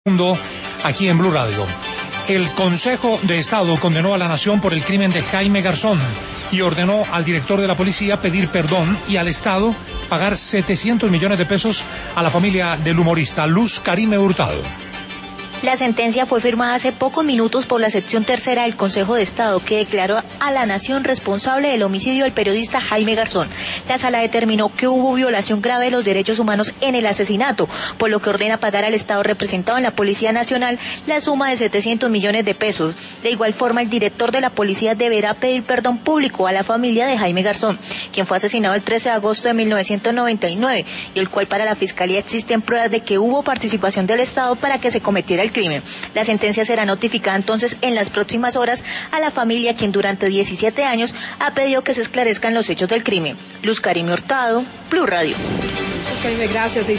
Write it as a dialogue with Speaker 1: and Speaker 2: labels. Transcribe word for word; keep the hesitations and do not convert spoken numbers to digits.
Speaker 1: Mundo aquí en Blue Radio. El Consejo de Estado condenó a la nación por el crimen de Jaime Garzón y ordenó al director de la policía pedir perdón y al Estado pagar setecientos millones de pesos a la familia del humorista Luz Karime Hurtado.
Speaker 2: La sentencia fue firmada hace pocos minutos por la sección tercera del Consejo de Estado, que declaró a la nación responsable del homicidio del periodista Jaime Garzón. La sala determinó que hubo violación grave de los derechos humanos en el asesinato, por lo que ordena pagar al Estado representado en la Policía Nacional la suma de setecientos millones de pesos. De igual forma, el director de la policía deberá pedir perdón público a la familia de Jaime Garzón, quien fue asesinado el trece de agosto de mil novecientos noventa y nueve, y el cual para la Fiscalía existen pruebas de que hubo participación del Estado para que se cometiera el crimen. La sentencia será notificada entonces en las próximas horas a la familia, quien durante diecisiete años ha pedido que se esclarezcan los hechos del crimen. Luz Karime Hurtado, Blue Radio.
Speaker 3: Luz Karime, gracias.